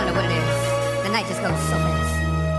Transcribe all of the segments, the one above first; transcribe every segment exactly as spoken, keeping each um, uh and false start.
don't know what it is. The night just goes so fast.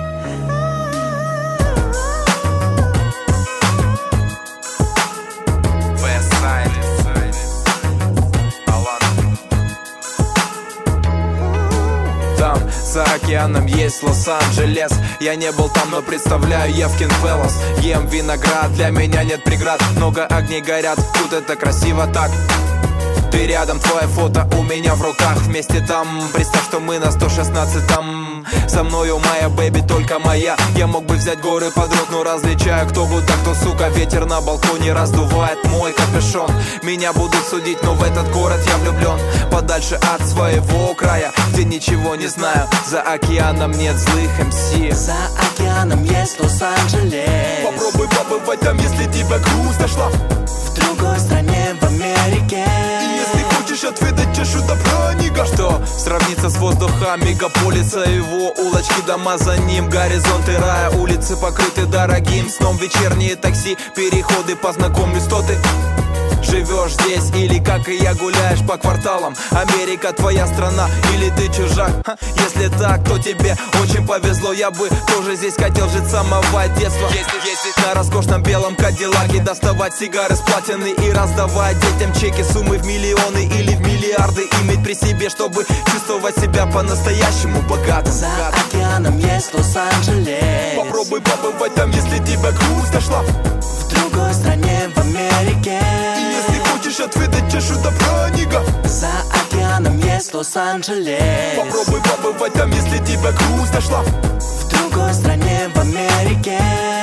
За океаном есть Лос-Анджелес. Я не был там, но представляю Евкин Пелос. Ем виноград, для меня нет преград. Много огней горят, тут это красиво так. Ты рядом, твое фото у меня в руках. Вместе там, представь, что мы на сто шестнадцатом. Со мною моя бэби, только моя. Я мог бы взять горы под рук, но различаю, кто будто, кто сука. Ветер на балконе раздувает мой капюшон. Меня будут судить, но в этот город я влюблен. Подальше от своего края, где ничего не знаю. За океаном нет злых эм си. За океаном есть Лос-Анджелес. Попробуй побывать там, если тебя грусть дошла. В другой стране, в Америке. Если хочешь отведать чашу добра, нига. Что сравнится с воздухом мегаполиса. Его улочки, дома за ним, горизонты рая. Улицы покрыты дорогим сном. Вечерние такси, переходы, познакомлюсь, что ты живешь здесь или, как и я, гуляешь по кварталам. Америка твоя страна или ты чужак? Ха, если так, то тебе очень повезло. Я бы тоже здесь хотел жить с самого детства. Ездить, ездить на роскошном белом кадиллаке, доставать сигары с платины и раздавать детям чеки. Суммы в миллионы или в миллиарды иметь при себе, чтобы чувствовать себя по-настоящему богатым. За океаном есть Лос-Анджелес. Попробуй побывать там, если тебя грусть дошла. В другой стране, в Америке. Если хочешь отведать чашу добра, нига. За океаном есть Лос-Анджелес. Попробуй побывать там, если тебя грусть дошла. В другой стране, в Америке.